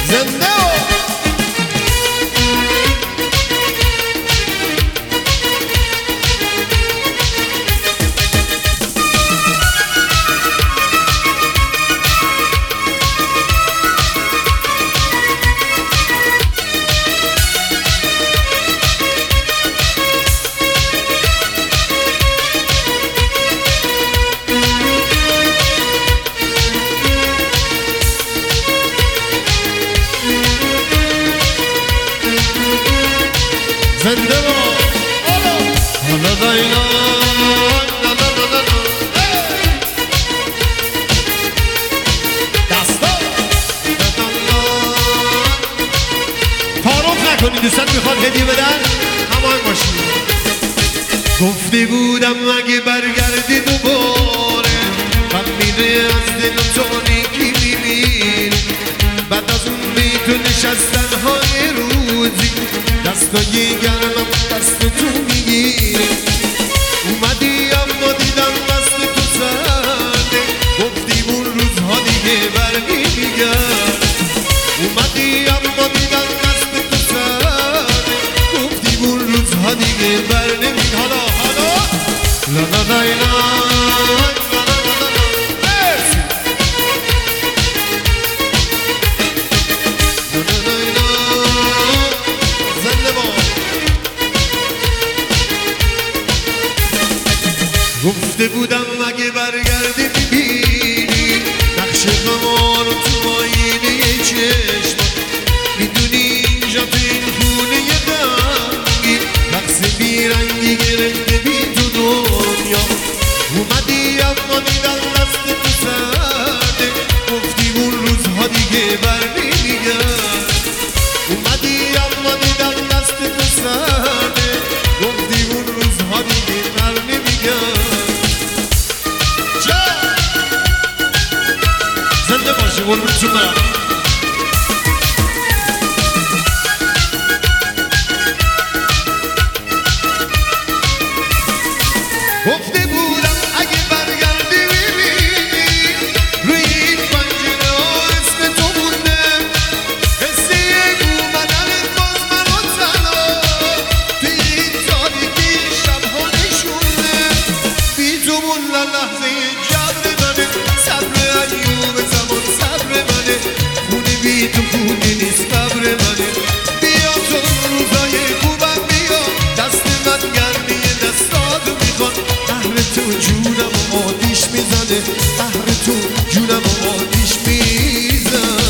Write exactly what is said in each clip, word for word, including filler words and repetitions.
زنده زنده با حالا داینا دستا تعارف نکنید دوستان میخواد هدیه بدن همان باشید گفته بودم اگه برگردی دوباره من میره از دل و تاریکی میمیره بعد از اون بی تو نشستن های روزی دستای گرمم دست تو میگیره اومدی اما دیدم دست تو سرده گفتی اون روزها دیگه برمی میگرد اومدی اما دیدم دست تو سرده گفتی اون روزها دیگه بر نمی حالا حالا لا لا لا لا گفته بودم اگه برگردی ببینی نقش غمار رو تو آینه چشم میدونی اینجا تو این خونه غمگین رقص بیرنگی گرفته بی تو دنیا اومدی اما دیدم دست تو سرده گفتی اون روزها دیگه بر نمیگرد اومدی اما دیدم دست تو سرده گفتی اون روزها دیگه بر نمیگرد زنده باشی قربونتون برم گفته بودم اگه برگردی ببینی روی این پنجره ها اسم تو مونده حس یک اومدنت باز منو تنها توی این تاریکی شبها نشونده بی تو موندن لحظه جبر منه صبر ایوب زمان صبر منه خونه بی تو خونه نیست قبر منه بیا تو روزای خوبم بیا دست من گرمی دستاتو میخواد قهر تو جونم و آتیش میزنه قهر تو جونم و آتیش میزن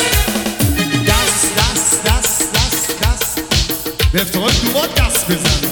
دست دست دست دست دست به افتخار دوبار دست بزن